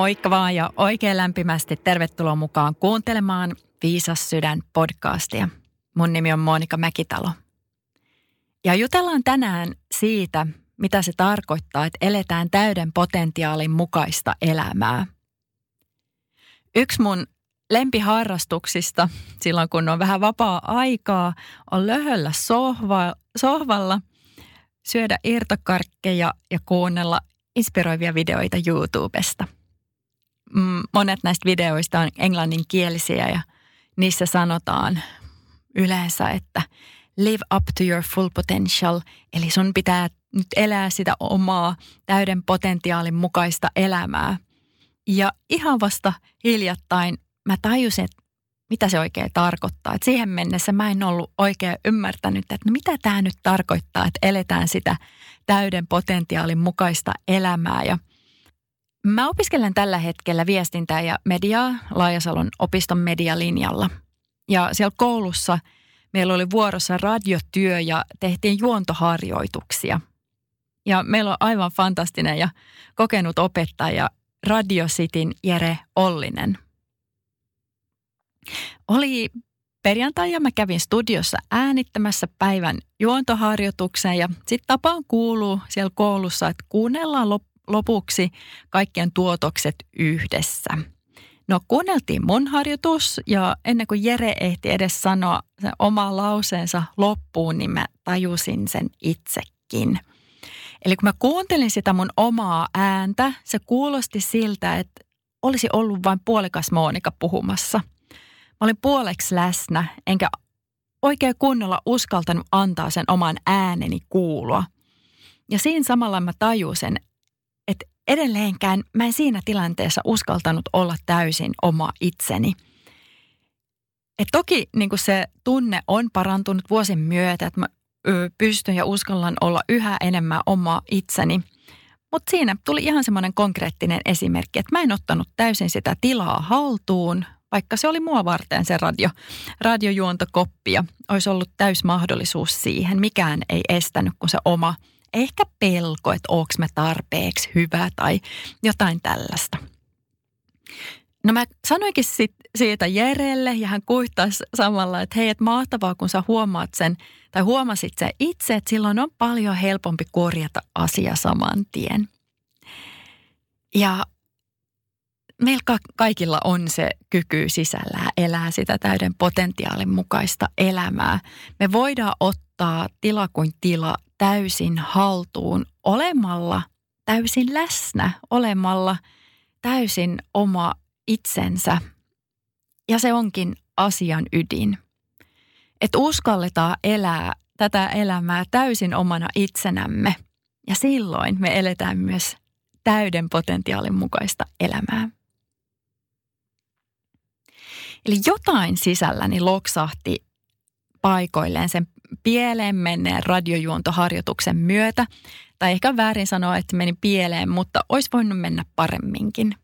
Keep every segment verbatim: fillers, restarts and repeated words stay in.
Moikka vaan ja oikein lämpimästi tervetuloa mukaan kuuntelemaan Viisas sydän podcastia. Mun nimi on Monika Mäkitalo. Ja jutellaan tänään siitä, mitä se tarkoittaa, että eletään täyden potentiaalin mukaista elämää. Yksi mun lempiharrastuksista silloin, kun on vähän vapaa-aikaa, on löhöllä sohva, sohvalla, syödä irtokarkkeja ja kuunnella inspiroivia videoita YouTubesta. Monet näistä videoista on englanninkielisiä ja niissä sanotaan yleensä, että live up to your full potential, eli sun pitää nyt elää sitä omaa täyden potentiaalin mukaista elämää. Ja ihan vasta hiljattain mä tajusin, että mitä se oikein tarkoittaa. Et siihen mennessä mä en ollut oikein ymmärtänyt, että no mitä tämä nyt tarkoittaa, että eletään sitä täyden potentiaalin mukaista elämää. Ja mä opiskelen tällä hetkellä viestintää ja mediaa Laajasalon opiston medialinjalla. Ja siellä koulussa meillä oli vuorossa radiotyö ja tehtiin juontoharjoituksia. Ja meillä on aivan fantastinen ja kokenut opettaja Radio Cityn Jere Ollinen. Oli perjantai ja mä kävin studiossa äänittämässä päivän juontoharjoituksen ja sitten tapaan kuuluu siellä koulussa, että kuunnellaan lopuksi kaikkien tuotokset yhdessä. No kuunneltiin mun harjoitus ja ennen kuin Jere ehti edes sanoa sen oman lauseensa loppuun, niin mä tajusin sen itsekin. Eli kun mä kuuntelin sitä mun omaa ääntä, se kuulosti siltä, että olisi ollut vain puolikas Monika puhumassa. Mä olin puoleksi läsnä, enkä oikein kunnolla uskaltanut antaa sen oman ääneni kuulua. Ja siinä samalla mä tajusin, että edelleenkään mä en siinä tilanteessa uskaltanut olla täysin oma itseni. Et toki niin kuin se tunne on parantunut vuosien myötä, että mä pystyn ja uskallan olla yhä enemmän oma itseni. Mutta siinä tuli ihan semmoinen konkreettinen esimerkki, että mä en ottanut täysin sitä tilaa haltuun, vaikka se oli mua varten se radio, radiojuontokoppi ja olisi ollut täys mahdollisuus siihen. Mikään ei estänyt kuin se oma ehkä pelko, että oonko mä tarpeeksi hyvä tai jotain tällaista. No mä sanoinkin sit siitä Jerelle ja hän kuittasi samalla, että hei, että mahtavaa kun sä huomaat sen tai huomasit sen itse, että silloin on paljon helpompi korjata asia saman tien. Ja meillä kaikilla on se kyky sisällään elää sitä täyden potentiaalin mukaista elämää. Me voidaan ottaa tila kuin tila täysin haltuun olemalla täysin läsnä, olemalla täysin oma itsensä. Ja se onkin asian ydin. Että uskalletaan elää tätä elämää täysin omana itsenämme. Ja silloin me eletään myös täyden potentiaalin mukaista elämää. Eli jotain sisälläni loksahti paikoilleen sen pieleen menneen radiojuontoharjoituksen myötä. Tai ehkä väärin sanoa, että meni pieleen, mutta olisi voinut mennä paremminkin.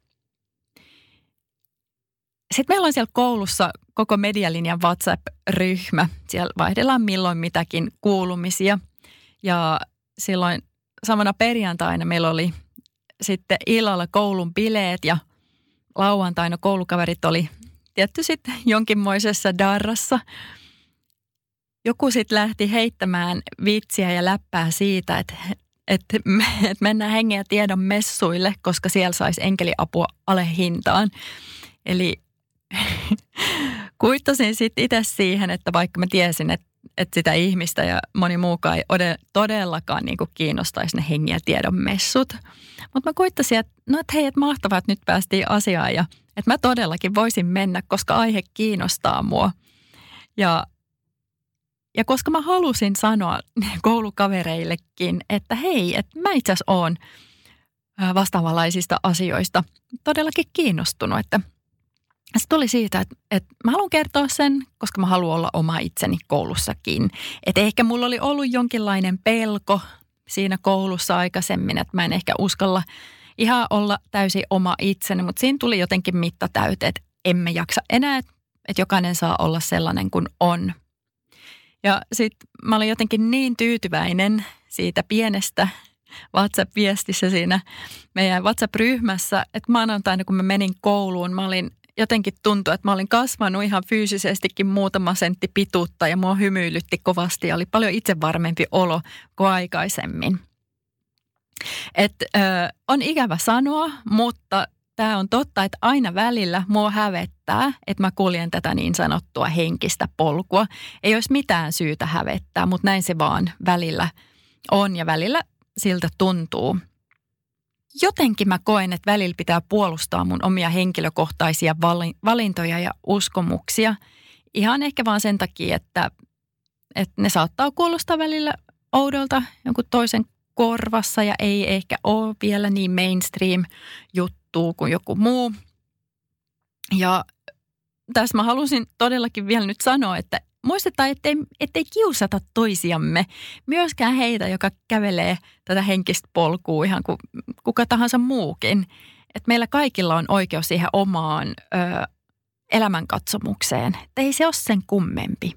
Sitten meillä on siellä koulussa koko Medialinjan WhatsApp-ryhmä. Siellä vaihdellaan milloin mitäkin kuulumisia. Ja silloin samana perjantaina meillä oli sitten illalla koulun bileet ja lauantaina koulukaverit oli tietty sitten jonkinmoisessa darrassa. Joku sitten lähti heittämään vitsiä ja läppää siitä, että, että, että mennään hengen ja tiedon messuille, koska siellä saisi enkeliapua alehintaan. Eli kuittasin sitten itse siihen, että vaikka mä tiesin, että, että sitä ihmistä ja moni muukaan ei todellakaan niin kuin kiinnostaisi ne hengen ja tiedon messut. Mutta mä kuittasin, että no että hei, että mahtavaa, että nyt päästiin asiaan ja että mä todellakin voisin mennä, koska aihe kiinnostaa mua. Ja, ja koska mä halusin sanoa koulukavereillekin, että hei, että mä itse asiassa oon vastaavanlaisista asioista todellakin kiinnostunut. Että se tuli siitä, että, että mä haluan kertoa sen, koska mä haluan olla oma itseni koulussakin. Että ehkä mulla oli ollut jonkinlainen pelko siinä koulussa aikaisemmin, että mä en ehkä uskalla ihan olla täysin oma itseni, mutta siinä tuli jotenkin mitta täyteen, että emme jaksa enää, että jokainen saa olla sellainen kuin on. Ja sitten mä olin jotenkin niin tyytyväinen siitä pienestä WhatsApp-viestissä siinä meidän WhatsApp-ryhmässä, että maanantaina kun mä menin kouluun, mä olin jotenkin tuntui, että mä olin kasvanut ihan fyysisestikin muutama sentti pituutta ja mua hymyilytti kovasti ja oli paljon itsevarmempi olo kuin aikaisemmin. Et, ö, on ikävä sanoa, mutta tämä on totta, että aina välillä mua hävettää, että mä kuljen tätä niin sanottua henkistä polkua. Ei olisi mitään syytä hävettää, mutta näin se vaan välillä on ja välillä siltä tuntuu. Jotenkin mä koen, että välillä pitää puolustaa mun omia henkilökohtaisia valintoja ja uskomuksia. Ihan ehkä vaan sen takia, että, että ne saattaa kuulostaa välillä oudolta jonkun toisen korvassa ja ei ehkä ole vielä niin mainstream juttu kuin joku muu. Ja tässä mä halusin todellakin vielä nyt sanoa, että muistetaan, ettei, ettei kiusata toisiamme. Myöskään heitä, joka kävelee tätä henkistä polkua ihan kuin kuka tahansa muukin. Että meillä kaikilla on oikeus siihen omaan ö, elämänkatsomukseen. Että ei se ole sen kummempi.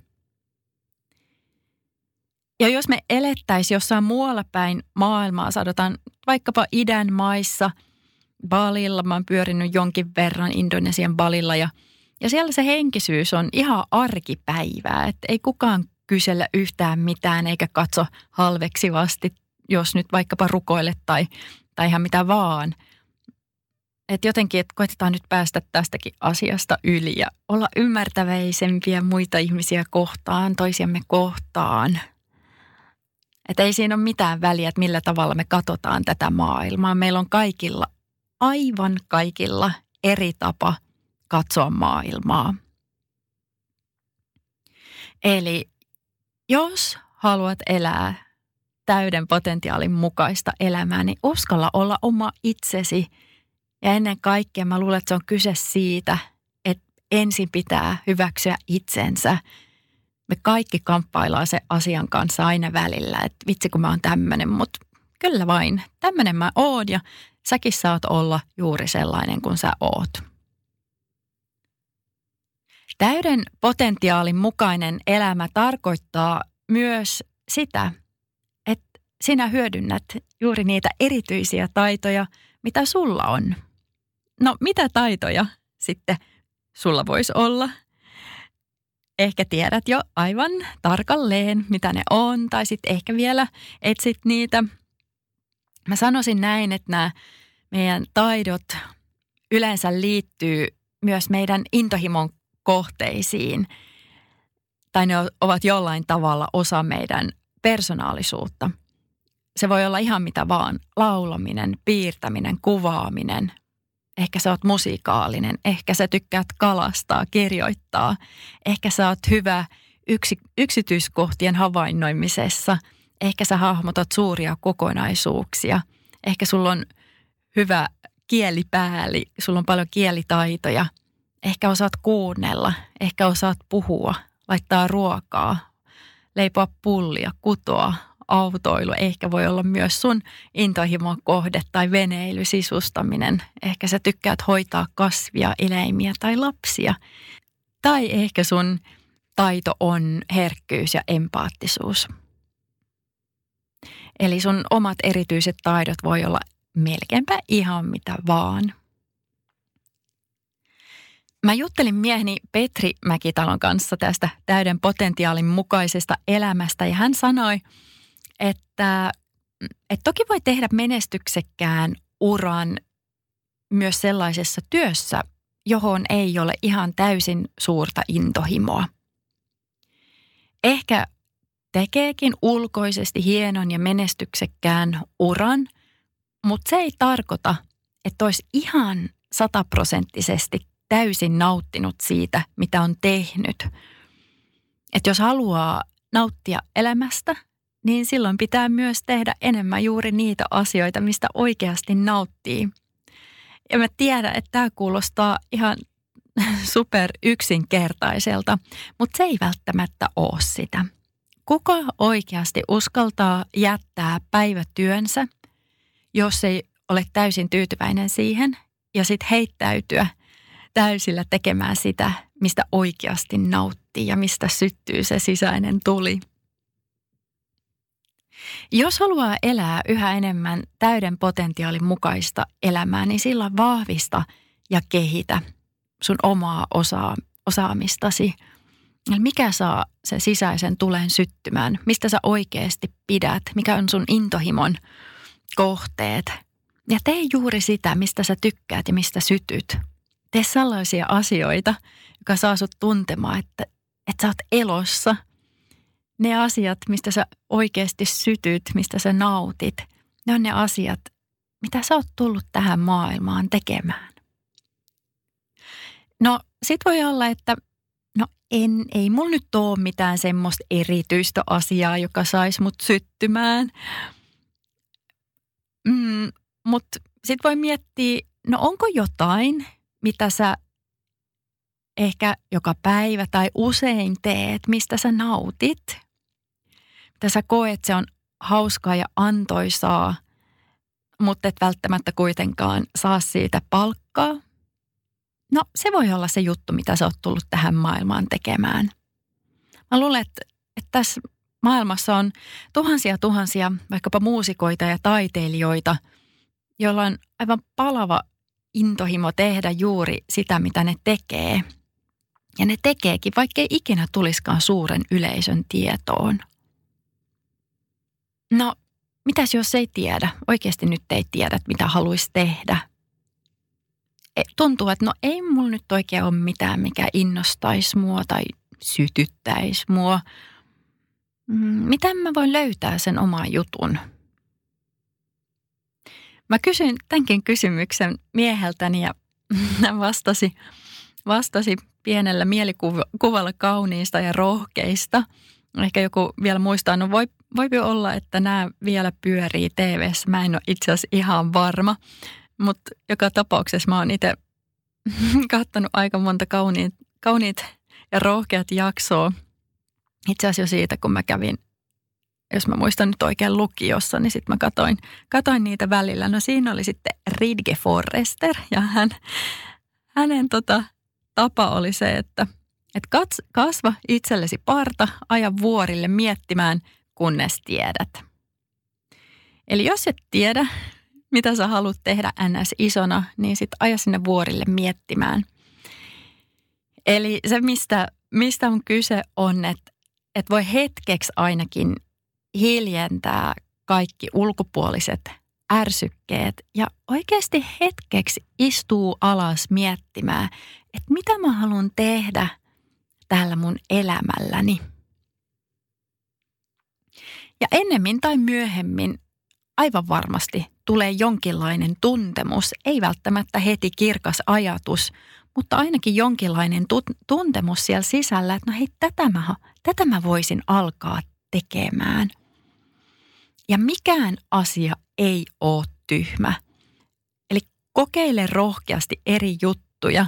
Ja jos me elettäisiin jossain muualla päin maailmaa, sanotaan vaikkapa idän maissa, Balilla, mä oon pyörinyt jonkin verran Indonesian Balilla ja, ja siellä se henkisyys on ihan arkipäivää, että ei kukaan kysellä yhtään mitään eikä katso halveksivasti, jos nyt vaikkapa rukoilet tai, tai ihan mitä vaan. Että jotenkin, että koitetaan nyt päästä tästäkin asiasta yli ja olla ymmärtäväisempiä muita ihmisiä kohtaan, toisiamme kohtaan. Että ei siinä ole mitään väliä, että millä tavalla me katsotaan tätä maailmaa. Meillä on kaikilla, aivan kaikilla eri tapa katsoa maailmaa. Eli jos haluat elää täyden potentiaalin mukaista elämää, niin uskalla olla oma itsesi. Ja ennen kaikkea mä luulen, että se on kyse siitä, että ensin pitää hyväksyä itsensä. Me kaikki kamppaillaan se asian kanssa aina välillä, että vitsi kun mä oon tämmönen, mutta kyllä vain, tämmönen mä oon ja säkin saat olla juuri sellainen kuin sä oot. Täyden potentiaalin mukainen elämä tarkoittaa myös sitä, että sinä hyödynnät juuri niitä erityisiä taitoja, mitä sulla on. No mitä taitoja sitten sulla voisi olla? Ehkä tiedät jo aivan tarkalleen, mitä ne on, tai sitten ehkä vielä etsit niitä. Mä sanoisin näin, että nämä meidän taidot yleensä liittyy myös meidän intohimon kohteisiin. Tai ne ovat jollain tavalla osa meidän persoonallisuutta. Se voi olla ihan mitä vaan. Laulaminen, piirtäminen, kuvaaminen. Ehkä sä oot musiikaalinen, ehkä sä tykkäät kalastaa, kirjoittaa. Ehkä sä oot hyvä yksi, yksityiskohtien havainnoimisessa. Ehkä sä hahmotat suuria kokonaisuuksia. Ehkä sulla on hyvä kielipääli, sulla on paljon kielitaitoja. Ehkä osaat kuunnella, ehkä osaat puhua, laittaa ruokaa, leipoa pullia, kutoa, autoilu. Ehkä voi olla myös sun intohimon kohde tai veneily, sisustaminen. Ehkä sä tykkäät hoitaa kasvia, eläimiä tai lapsia. Tai ehkä sun taito on herkkyys ja empaattisuus. Eli sun omat erityiset taidot voi olla melkeinpä ihan mitä vaan. Mä juttelin mieheni Petri Mäkitalon kanssa tästä täyden potentiaalin mukaisesta elämästä ja hän sanoi, että, että toki voi tehdä menestyksekkään uran myös sellaisessa työssä, johon ei ole ihan täysin suurta intohimoa. Ehkä tekeekin ulkoisesti hienon ja menestyksekkään uran, mutta se ei tarkoita, että olisi ihan sataprosenttisesti täysin nauttinut siitä, mitä on tehnyt. Että jos haluaa nauttia elämästä, niin silloin pitää myös tehdä enemmän juuri niitä asioita, mistä oikeasti nauttii. Ja mä tiedän, että tämä kuulostaa ihan super yksinkertaiselta, mutta se ei välttämättä ole sitä. Kuka oikeasti uskaltaa jättää päivätyönsä, jos ei ole täysin tyytyväinen siihen, ja sitten heittäytyä täysillä tekemään sitä, mistä oikeasti nauttii ja mistä syttyy se sisäinen tuli. Jos haluaa elää yhä enemmän täyden potentiaalin mukaista elämää, niin silloin vahvista ja kehitä sun omaa osaa, osaamistasi. Eli mikä saa sen sisäisen tulen syttymään? Mistä sä oikeasti pidät? Mikä on sun intohimon kohteet? Ja tee juuri sitä, mistä sä tykkäät ja mistä sytyt. Tee sellaisia asioita, joka saa sut tuntemaan, että, että sä oot elossa. Ne asiat, mistä sä oikeasti sytyt, mistä sä nautit, ne on ne asiat, mitä sä oot tullut tähän maailmaan tekemään. No sit voi olla, että no en, ei mulla nyt ole mitään semmoista erityistä asiaa, joka saisi mut syttymään. Mm, Mutta sit voi miettiä, no onko jotain, mitä sä ehkä joka päivä tai usein teet, mistä sä nautit? Mitä sä koet, se on hauskaa ja antoisaa, mutta et välttämättä kuitenkaan saa siitä palkkaa? No se voi olla se juttu, mitä sä oot tullut tähän maailmaan tekemään. Mä luulen, että, että tässä maailmassa on tuhansia tuhansia vaikkapa muusikoita ja taiteilijoita, joilla on aivan palava intohimo tehdä juuri sitä, mitä ne tekee. Ja ne tekeekin, vaikkei ikinä tuliskaan suuren yleisön tietoon. No, mitäs jos ei tiedä? Oikeasti nyt ei tiedä, mitä haluaisi tehdä. Tuntuu, että no ei mulla nyt oikein ole mitään, mikä innostaisi mua tai sytyttäisi mua. Miten mä voin löytää sen oman jutun? Mä kysyin tämänkin kysymyksen mieheltäni ja hän vastasi, vastasi pienellä mielikuvalla kauniista ja rohkeista. Ehkä joku vielä muistaa, no voi, voi olla, että nämä vielä pyörii T V:ssä. Mä en ole itse asiassa ihan varma, mutta joka tapauksessa mä oon itse katsonut aika monta kauniit, kauniit ja rohkeat jaksoa. Itse asiassa siitä, kun mä kävin, jos mä muistan nyt oikein lukiossa, niin sitten mä katoin, katoin niitä välillä. No siinä oli sitten Ridge Forrester ja hän, hänen tota, tapa oli se, että et kats, kasva itsellesi parta, aja vuorille miettimään, kunnes tiedät. Eli jos et tiedä, mitä sä haluat tehdä ns. Isona, niin sitten aja sinne vuorille miettimään. Eli se, mistä, mistä on kyse, on, että et voi hetkeksi ainakin hiljentää kaikki ulkopuoliset ärsykkeet ja oikeasti hetkeksi istuu alas miettimään, että mitä mä haluan tehdä tällä mun elämälläni. Ja ennemmin tai myöhemmin aivan varmasti tulee jonkinlainen tuntemus, ei välttämättä heti kirkas ajatus, mutta ainakin jonkinlainen tuntemus siellä sisällä, että no hei, tätä mä, tätä mä voisin alkaa tekemään. Ja mikään asia ei ole tyhmä. Eli kokeile rohkeasti eri juttuja.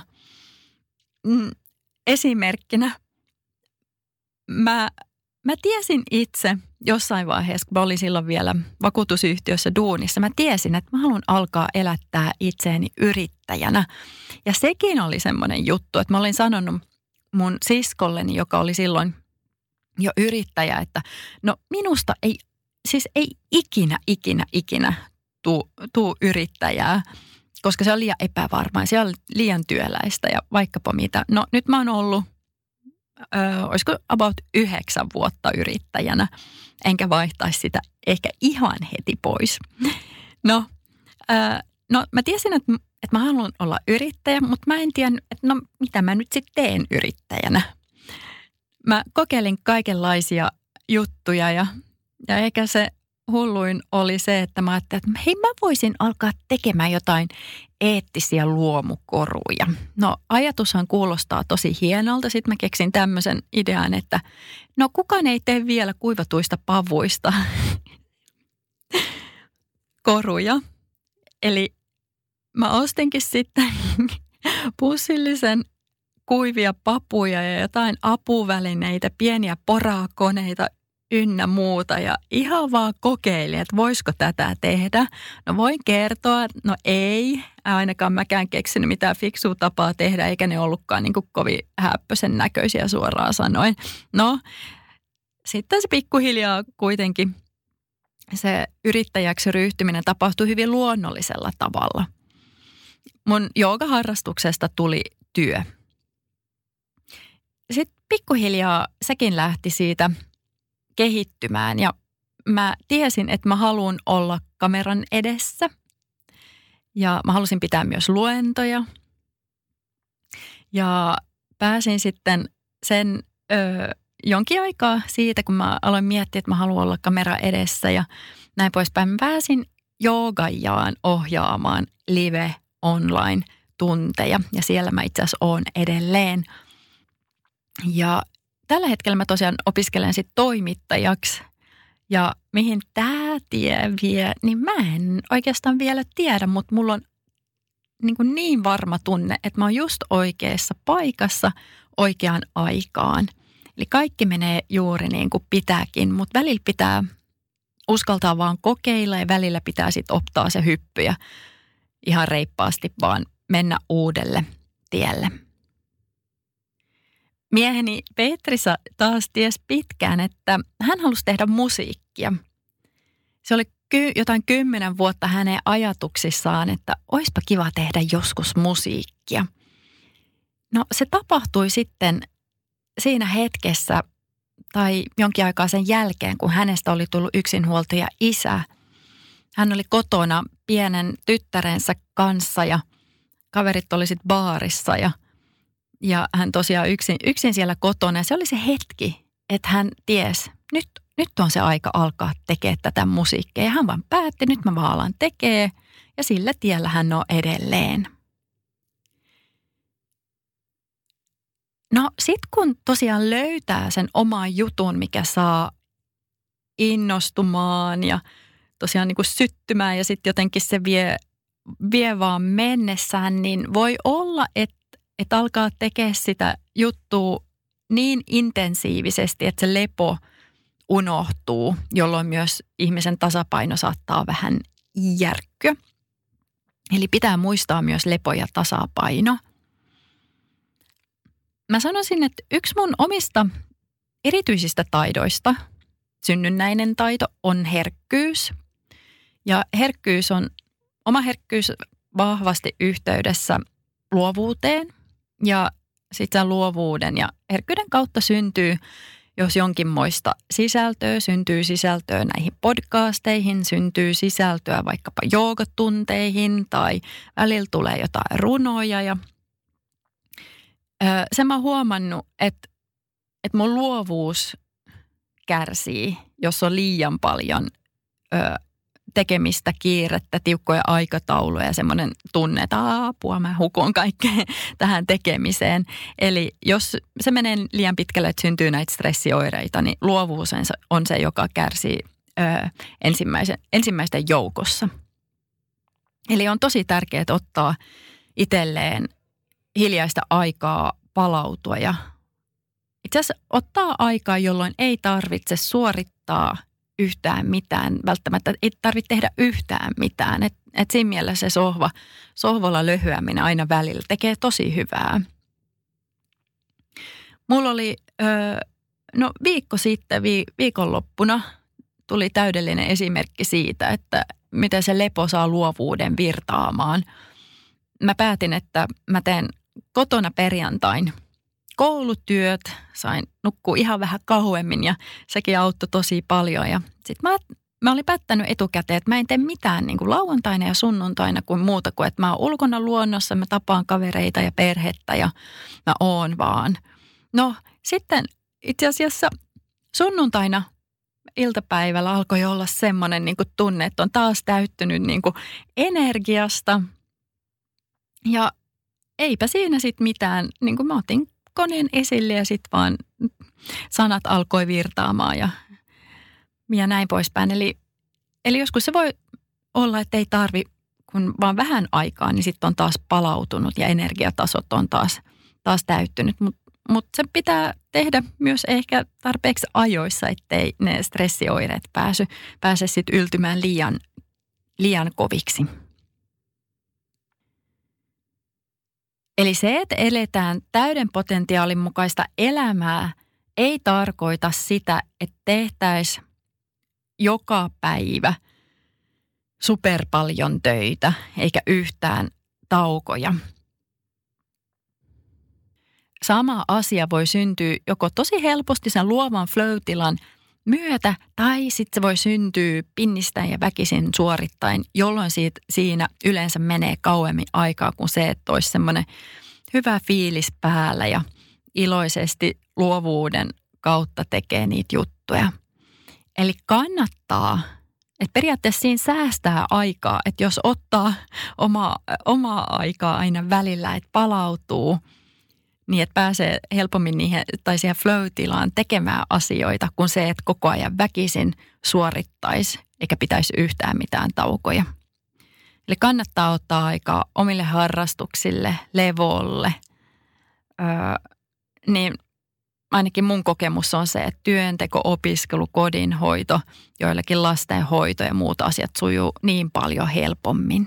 Esimerkkinä mä, mä tiesin itse jossain vaiheessa, kun mä olin silloin vielä vakuutusyhtiössä duunissa, mä tiesin, että mä haluan alkaa elättää itseäni yrittäjänä. Ja sekin oli semmoinen juttu, että mä olin sanonut mun siskolleni, joka oli silloin jo yrittäjä, että no minusta ei, siis ei ikinä, ikinä, ikinä tuu, tuu yrittäjää, koska se on liian epävarmaa, se on liian työläistä ja vaikkapa mitä. No nyt mä oon ollut, ö, olisiko about yhdeksän vuotta yrittäjänä, enkä vaihtaisi sitä ehkä ihan heti pois. No, ö, no mä tiesin, että, että mä haluan olla yrittäjä, mutta mä en tiedä, että no mitä mä nyt sitten teen yrittäjänä. Mä kokeilin kaikenlaisia juttuja ja, ja eikä se hulluin oli se, että mä ajattelin, että hei mä voisin alkaa tekemään jotain eettisiä luomukoruja. No ajatushan kuulostaa tosi hienolta. Sitten mä keksin tämmöisen idean, että no kukaan ei tee vielä kuivatuista pavuista koruja. Eli mä ostinkin sitten pussillisen kuivia papuja ja jotain apuvälineitä, pieniä porakoneita ynnä muuta ja ihan vaan kokeilin, että voisiko tätä tehdä. No voin kertoa, no ei, ainakaan mäkään keksinyt mitään fiksua tapaa tehdä, eikä ne ollutkaan niin kuin kovin häppöisen näköisiä suoraan sanoen. No, sitten se pikkuhiljaa kuitenkin se yrittäjäksi ryhtyminen tapahtui hyvin luonnollisella tavalla. Mun joogaharrastuksesta tuli työ. Sitten pikkuhiljaa sekin lähti siitä kehittymään ja mä tiesin, että mä haluan olla kameran edessä ja mä halusin pitää myös luentoja. Ja pääsin sitten sen ö, jonkin aikaa siitä, kun mä aloin miettiä, että mä haluan olla kamera edessä ja näin poispäin. Mä pääsin joogajaan ohjaamaan live online tunteja ja siellä mä itse asiassa oon edelleen. Ja tällä hetkellä mä tosiaan opiskelen sitten toimittajaksi ja mihin tämä tie vie, niin mä en oikeastaan vielä tiedä, mutta mulla on niin, kuin niin varma tunne, että mä oon just oikeassa paikassa oikeaan aikaan. Eli kaikki menee juuri niin kuin pitääkin, mutta välillä pitää uskaltaa vaan kokeilla ja välillä pitää sitten ottaa se hyppy ja ihan reippaasti vaan mennä uudelle tielle. Mieheni Petrisa taas ties pitkään, että hän halusi tehdä musiikkia. Se oli ky- jotain kymmenen vuotta hänen ajatuksissaan, että oispa kiva tehdä joskus musiikkia. No se tapahtui sitten siinä hetkessä tai jonkin aikaa sen jälkeen, kun hänestä oli tullut yksinhuoltaja isä. Hän oli kotona pienen tyttärensä kanssa ja kaverit oli sitten baarissa ja, ja hän tosiaan yksin, yksin siellä kotona. Ja se oli se hetki, että hän ties, nyt, nyt on se aika alkaa tekemään tätä musiikkia. Ja hän vaan päätti, nyt mä vaan alan tekee ja sillä tiellä hän on edelleen. No sit kun tosiaan löytää sen oman jutun, mikä saa innostumaan ja tosiaan niin kuin syttymään ja sitten jotenkin se vie, vie vaan mennessään, niin voi olla, että, että alkaa tekemään sitä juttua niin intensiivisesti, että se lepo unohtuu, jolloin myös ihmisen tasapaino saattaa vähän järkkyä. Eli pitää muistaa myös lepo ja tasapaino. Mä sanoisin, että yksi mun omista erityisistä taidoista, synnynnäinen taito, on herkkyys. Ja herkkyys on, oma herkkyys vahvasti yhteydessä luovuuteen. Ja sitten sen luovuuden ja herkkyyden kautta syntyy, jos jonkinmoista sisältöä, syntyy sisältöä näihin podcasteihin, syntyy sisältöä vaikkapa joogatunteihin tai välillä tulee jotain runoja ja sen mä oon huomannut, että, että mun luovuus kärsii, jos on liian paljon ö, tekemistä, kiirettä, tiukkoja aikatauluja ja semmoinen tunne, että apua, mä hukun kaikkeen tähän tekemiseen. Eli jos se menee liian pitkälle, että syntyy näitä stressioireita, niin luovuus on se, joka kärsii ö, ensimmäisen, ensimmäisten joukossa. Eli on tosi tärkeää ottaa itselleen hiljaista aikaa palautua ja itse asiassa ottaa aikaa, jolloin ei tarvitse suorittaa yhtään mitään. Välttämättä ei tarvitse tehdä yhtään mitään. Et, et siinä mielessä se sohva, sohvalla löhyäminen aina välillä tekee tosi hyvää. Mulla oli ö, no viikko sitten, vi, viikonloppuna tuli täydellinen esimerkki siitä, että miten se lepo saa luovuuden virtaamaan. Mä päätin, että mä teen kotona perjantain koulutyöt, sain nukkua ihan vähän kauemmin ja sekin auttoi tosi paljon. Ja sitten mä, mä olin päättänyt etukäteen, että mä en tee mitään niin kuin lauantaina ja sunnuntaina kuin muuta kuin, että mä oon ulkona luonnossa, mä tapaan kavereita ja perhettä ja mä oon vaan. No sitten itse asiassa sunnuntaina iltapäivällä alkoi olla semmoinen niin kuin tunne, että on taas täyttynyt niin kuin energiasta ja eipä siinä sitten mitään, niin kuin mä otin koneen esille ja sitten vaan sanat alkoi virtaamaan ja, ja näin poispäin. Eli, eli joskus se voi olla, että ei tarvi, kun vaan vähän aikaa, niin sitten on taas palautunut ja energiatasot on taas, taas täyttynyt. Mutta mut se pitää tehdä myös ehkä tarpeeksi ajoissa, ettei ne stressioireet pääsy, pääse sitten yltymään liian, liian koviksi. Eli se, että eletään täyden potentiaalin mukaista elämää, ei tarkoita sitä, että tehtäisiin joka päivä super paljon töitä eikä yhtään taukoja. Sama asia voi syntyä joko tosi helposti sen luovan flow-tilan myötä tai sitten se voi syntyä pinnistäen ja väkisin suorittain, jolloin siitä, siinä yleensä menee kauemmin aikaa kuin se, että olisi semmoinen hyvä fiilis päällä ja iloisesti luovuuden kautta tekee niitä juttuja. Eli kannattaa, että periaatteessa siinä säästää aikaa, että jos ottaa omaa, omaa aikaa aina välillä, että palautuu, niin että pääsee helpommin niihin, tai siihen flow-tilaan tekemään asioita, kuin se, että koko ajan väkisin suorittaisi, eikä pitäisi yhtään mitään taukoja. Eli kannattaa ottaa aikaa omille harrastuksille, levolle. Öö, niin ainakin mun kokemus on se, että työnteko, opiskelu, kodinhoito, joillakin lastenhoito ja muut asiat sujuu niin paljon helpommin.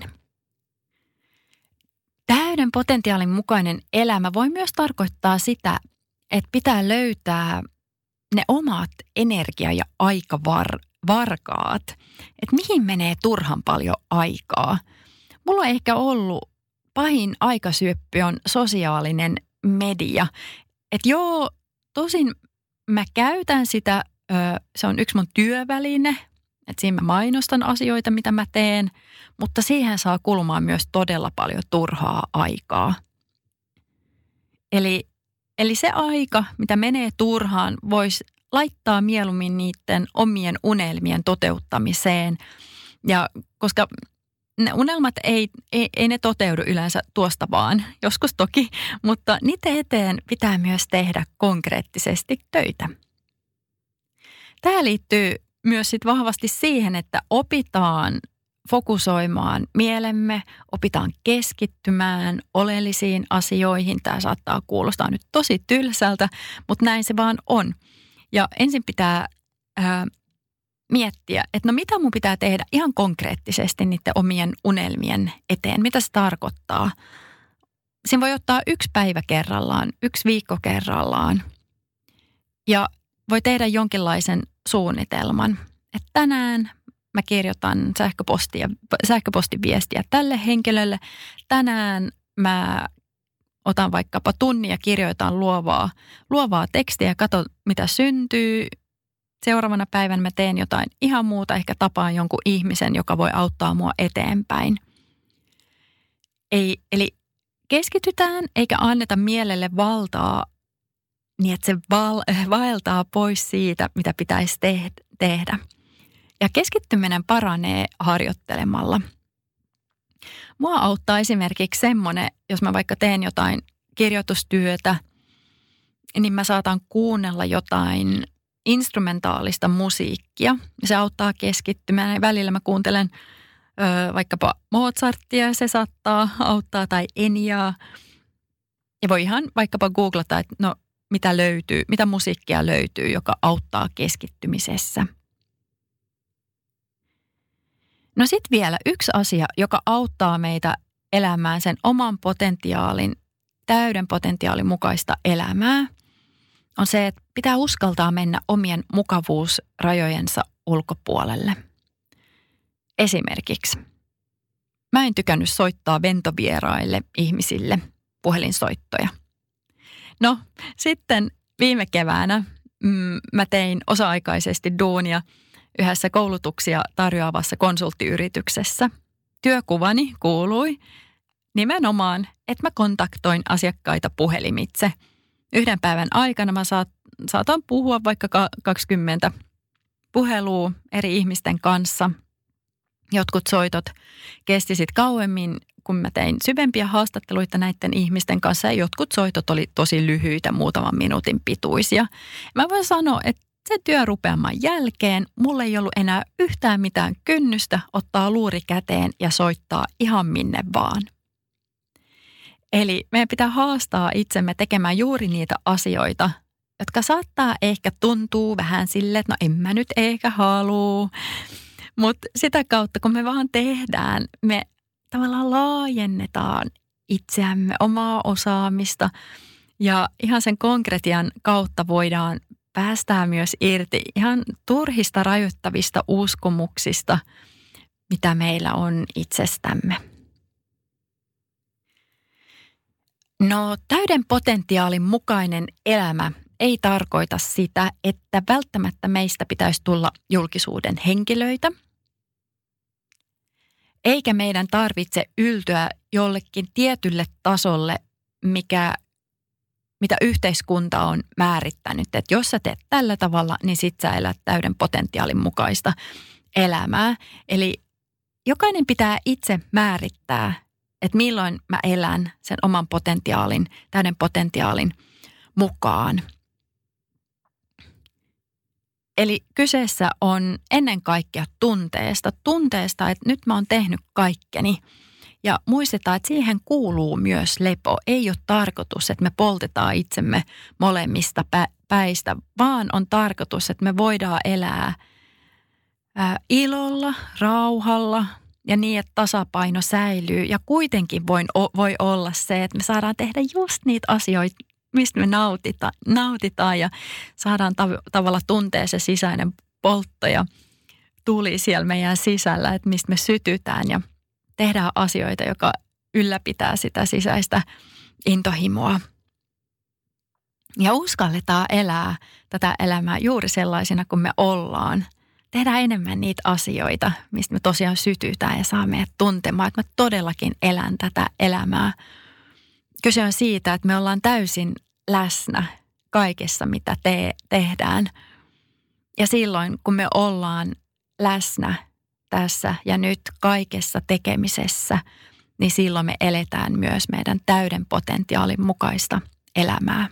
Täyden potentiaalin mukainen elämä voi myös tarkoittaa sitä, että pitää löytää ne omat energia- ja aikavarkaat. Että mihin menee turhan paljon aikaa. Mulla on ehkä ollut pahin aikasyöppy on sosiaalinen media. Että joo, tosin mä käytän sitä, se on yksi mun työväline, että siinä mä mainostan asioita, mitä mä teen, mutta siihen saa kulumaan myös todella paljon turhaa aikaa. Eli, eli se aika, mitä menee turhaan, voisi laittaa mieluummin niiden omien unelmien toteuttamiseen. Ja koska ne unelmat ei, ei, ei ne toteudu yleensä tuosta vaan, joskus toki, mutta niitä eteen pitää myös tehdä konkreettisesti töitä. Tämä liittyy myös sit vahvasti siihen, että opitaan fokusoimaan mielemme, opitaan keskittymään oleellisiin asioihin. Tämä saattaa kuulostaa nyt tosi tylsältä, mutta näin se vaan on. Ja ensin pitää ää, miettiä, että no mitä mun pitää tehdä ihan konkreettisesti niiden omien unelmien eteen. Mitä se tarkoittaa? Siinä voi ottaa yksi päivä kerrallaan, yksi viikko kerrallaan ja voi tehdä jonkinlaisen suunnitelman. Että tänään mä kirjoitan sähköpostia, sähköpostiviestiä tälle henkilölle. Tänään mä otan vaikkapa tunnin ja kirjoitan luovaa, luovaa tekstiä ja katson, mitä syntyy. Seuraavana päivänä mä teen jotain ihan muuta, ehkä tapaan jonkun ihmisen, joka voi auttaa mua eteenpäin. Ei, eli keskitytään eikä anneta mielelle valtaa niin, että se val, vaeltaa pois siitä, mitä pitäisi te- tehdä. Ja keskittyminen paranee harjoittelemalla. Mua auttaa esimerkiksi semmoinen, jos mä vaikka teen jotain kirjoitustyötä, niin mä saatan kuunnella jotain instrumentaalista musiikkia. Se auttaa keskittymään. Ja välillä mä kuuntelen ö, vaikkapa Mozartia, se saattaa auttaa, tai Eniaa. Ja voi ihan vaikkapa googlata, että no mitä löytyy, mitä musiikkia löytyy, joka auttaa keskittymisessä. No sitten vielä yksi asia, joka auttaa meitä elämään sen oman potentiaalin, täyden potentiaalin mukaista elämää, on se, että pitää uskaltaa mennä omien mukavuusrajojensa ulkopuolelle. Esimerkiksi, mä en tykännyt soittaa ventovieraille ihmisille puhelinsoittoja. No, sitten viime keväänä mm, mä tein osa-aikaisesti duunia yhdessä koulutuksia tarjoavassa konsulttiyrityksessä. Työkuvani kuului nimenomaan, että mä kontaktoin asiakkaita puhelimitse. Yhden päivän aikana mä saat, saatan puhua vaikka kaksikymmentä puhelua eri ihmisten kanssa. Jotkut soitot kesti sit kauemmin, kun mä tein syvempiä haastatteluita näiden ihmisten kanssa, ja jotkut soitot oli tosi lyhyitä, muutaman minuutin pituisia. Mä voin sanoa, että se työrupeaman jälkeen mulla ei ollut enää yhtään mitään kynnystä ottaa luuri käteen ja soittaa ihan minne vaan. Eli meidän pitää haastaa itsemme tekemään juuri niitä asioita, jotka saattaa ehkä tuntua vähän silleen, että no en mä nyt ehkä halua. Mutta sitä kautta, kun me vaan tehdään, me tavallaan laajennetaan itseämme, omaa osaamista ja ihan sen konkretian kautta voidaan päästään myös irti ihan turhista rajoittavista uskomuksista, mitä meillä on itsestämme. No, täyden potentiaalin mukainen elämä ei tarkoita sitä, että välttämättä meistä pitäisi tulla julkisuuden henkilöitä, eikä meidän tarvitse yltyä jollekin tietylle tasolle, mikä, mitä yhteiskunta on määrittänyt. Että jos sä teet tällä tavalla, niin sit sä elät täyden potentiaalin mukaista elämää. Eli jokainen pitää itse määrittää, että milloin mä elän sen oman potentiaalin, täyden potentiaalin mukaan. Eli kyseessä on ennen kaikkea tunteesta. Tunteesta, että nyt mä oon tehnyt kaikkeni. Ja muistetaan, että siihen kuuluu myös lepo. Ei ole tarkoitus, että me poltetaan itsemme molemmista päistä, vaan on tarkoitus, että me voidaan elää ää, ilolla, rauhalla ja niin, että tasapaino säilyy. Ja kuitenkin voi, voi olla se, että me saadaan tehdä just niitä asioita, mistä me nautita, nautitaan ja saadaan tav- tavalla tuntea se sisäinen poltto ja tuli siellä meidän sisällä, että mistä me sytytään ja tehdään asioita, joka ylläpitää sitä sisäistä intohimoa. Ja uskalletaan elää tätä elämää juuri sellaisina kuin me ollaan. Tehdään enemmän niitä asioita, mistä me tosiaan sytytään ja saa meidät tuntemaan, että mä todellakin elän tätä elämää. Kyse on siitä, että me ollaan täysin läsnä kaikessa, mitä te- tehdään. Ja silloin, kun me ollaan läsnä tässä ja nyt kaikessa tekemisessä, niin silloin me eletään myös meidän täyden potentiaalin mukaista elämää.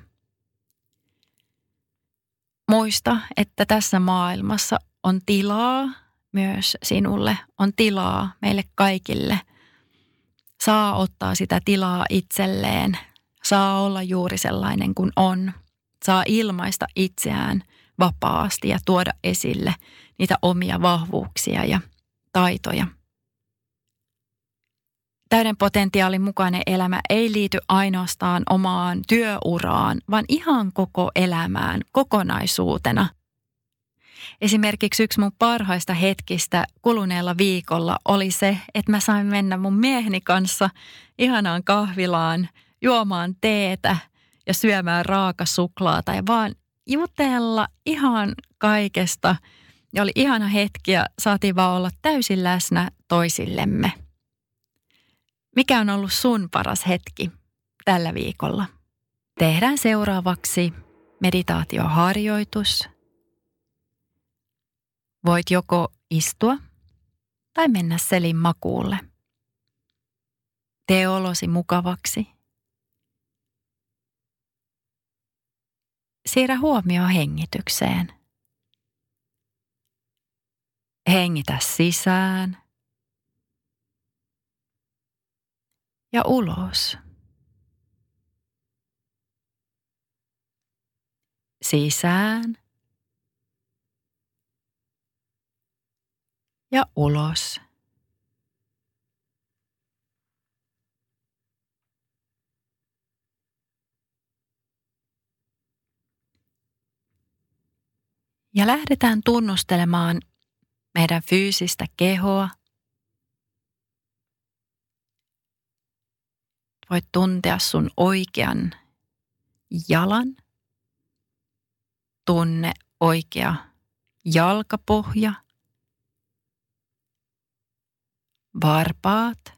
Muista, että tässä maailmassa on tilaa myös sinulle, on tilaa meille kaikille. Saa ottaa sitä tilaa itselleen, saa olla juuri sellainen kuin on, saa ilmaista itseään vapaasti ja tuoda esille niitä omia vahvuuksia ja taitoja. Täyden potentiaalin mukainen elämä ei liity ainoastaan omaan työuraan, vaan ihan koko elämään kokonaisuutena. Esimerkiksi yksi mun parhaista hetkistä kuluneella viikolla oli se, että mä sain mennä mun mieheni kanssa ihanaan kahvilaan, juomaan teetä ja syömään raakasuklaata ja vaan jutella ihan kaikesta. Ja oli ihana hetki ja saatiin vaan olla täysin läsnä toisillemme. Mikä on ollut sun paras hetki tällä viikolla? Tehdään seuraavaksi meditaatioharjoitus. Voit joko istua tai mennä selin makuulle. Tee olosi mukavaksi. Siirrä huomio hengitykseen. Hengitä sisään ja ulos. Sisään ja ulos. Ja lähdetään tunnustelemaan meidän fyysistä kehoa. Voit tuntea sun oikean jalan. Tunne oikea jalkapohja. Varpaat.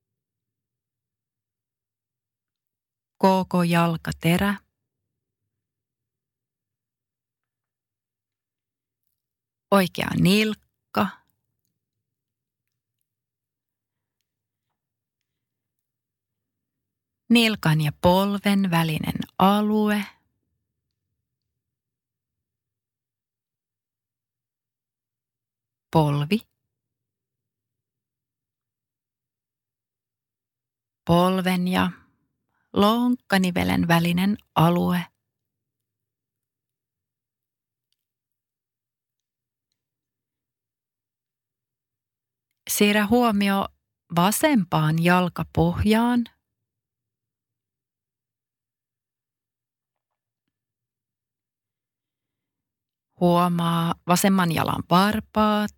Koko jalkaterä. Oikea nilkka. Nilkan ja polven välinen alue. Polvi. Polven ja lonkkanivelen välinen alue. Siirrä huomio vasempaan jalkapohjaan. Huomaa vasemman jalan varpaat.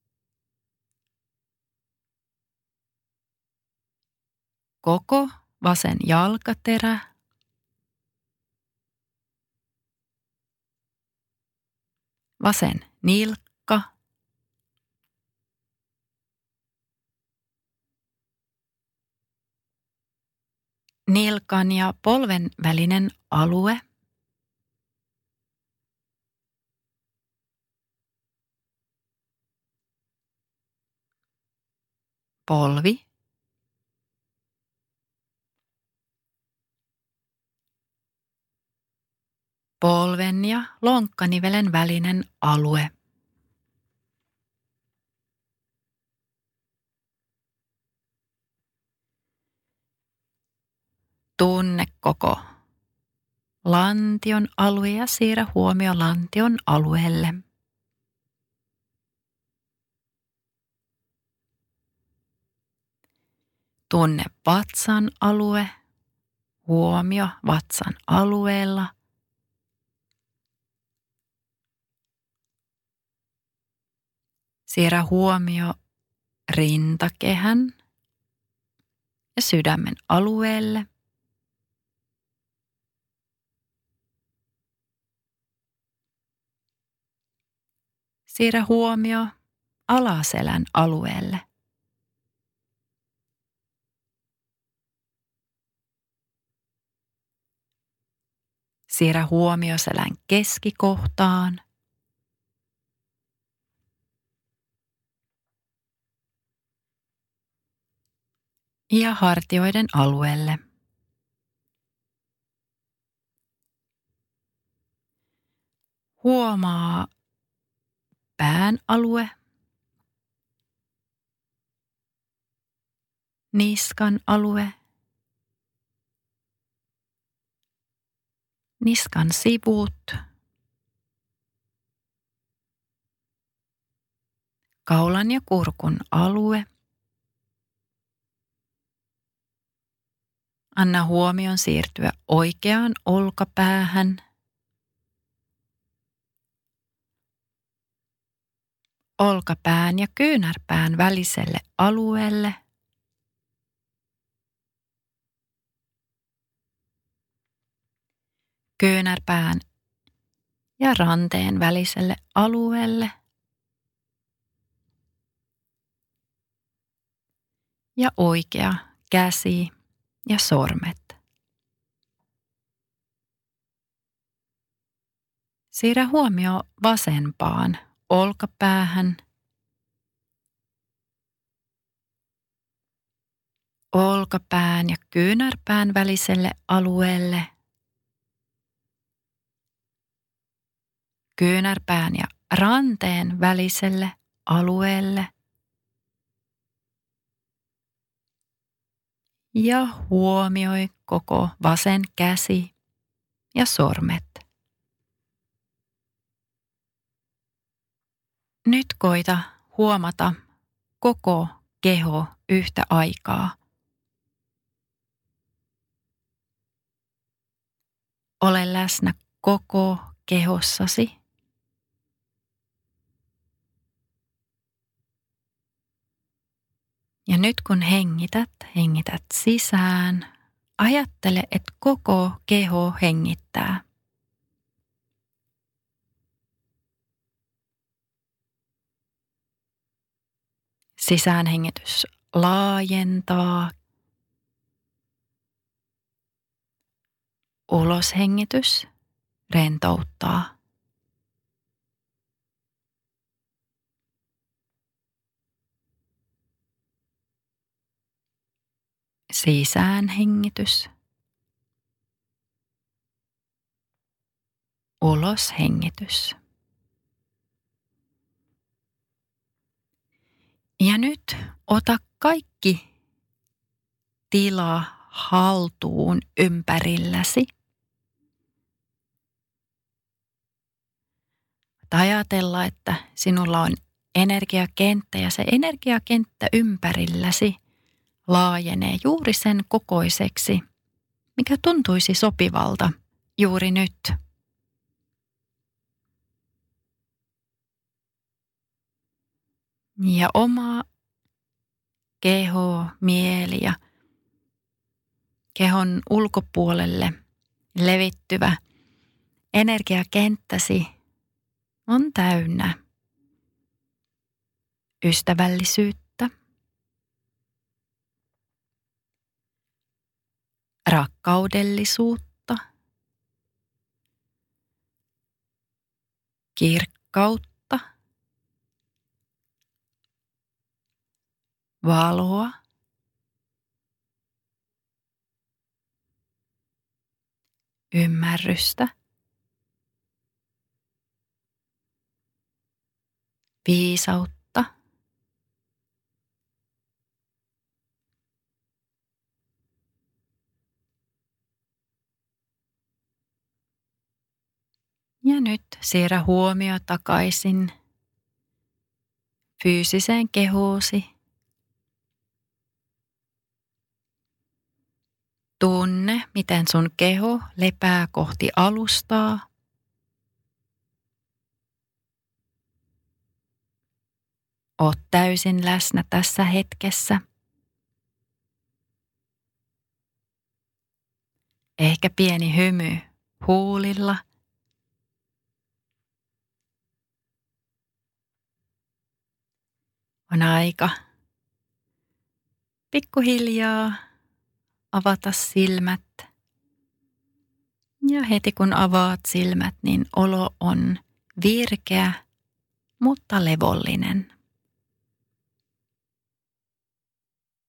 Koko vasen jalkaterä. Vasen nilkka. Nilkan ja polven välinen alue. Polvi. Polven ja lonkkanivelen välinen alue. Tunne koko lantion alue ja siirrä huomio lantion alueelle. Tunne vatsan alue, huomio vatsan alueella. Siirrä huomio rintakehän ja sydämen alueelle. Siirrä huomio alaselän alueelle. Siirrä huomio selän keskikohtaan. Ja hartioiden alueelle. Huomaa pään alue, niskan alue, niskan sivut, kaulan ja kurkun alue. Anna huomion siirtyä oikeaan olkapäähän. Olkapään ja kyynärpään väliselle alueelle. Kyynärpään ja ranteen väliselle alueelle. Ja oikea käsi ja sormet. Siirrä huomio vasempaan olkapäähän. Olkapään ja kyynärpään väliselle alueelle. Kyynärpään ja ranteen väliselle alueelle. Ja huomioi koko vasen käsi ja sormet. Nyt koita huomata koko keho yhtä aikaa. Ole läsnä koko kehossasi. Ja nyt kun hengität, hengität sisään, ajattele, että koko keho hengittää. Sisäänhengitys laajentaa. Uloshengitys rentouttaa. Sisäänhengitys. Uloshengitys. Ja nyt ota kaikki tila haltuun ympärilläsi. Ajatella, että sinulla on energiakenttä ja se energiakenttä ympärilläsi laajenee juuri sen kokoiseksi, mikä tuntuisi sopivalta juuri nyt. Ja oma keho, mieli ja kehon ulkopuolelle levittyvä energiakenttäsi on täynnä ystävällisyyttä, rakkaudellisuutta, kirkkautta, valoa, ymmärrystä, viisautta, ja nyt siirrä huomio takaisin fyysiseen kehoosi. Tunne, miten sun keho lepää kohti alustaa. Oot täysin läsnä tässä hetkessä. Ehkä pieni hymy huulilla. On aika pikkuhiljaa avata silmät. Ja heti kun avaat silmät, niin olo on virkeä, mutta levollinen.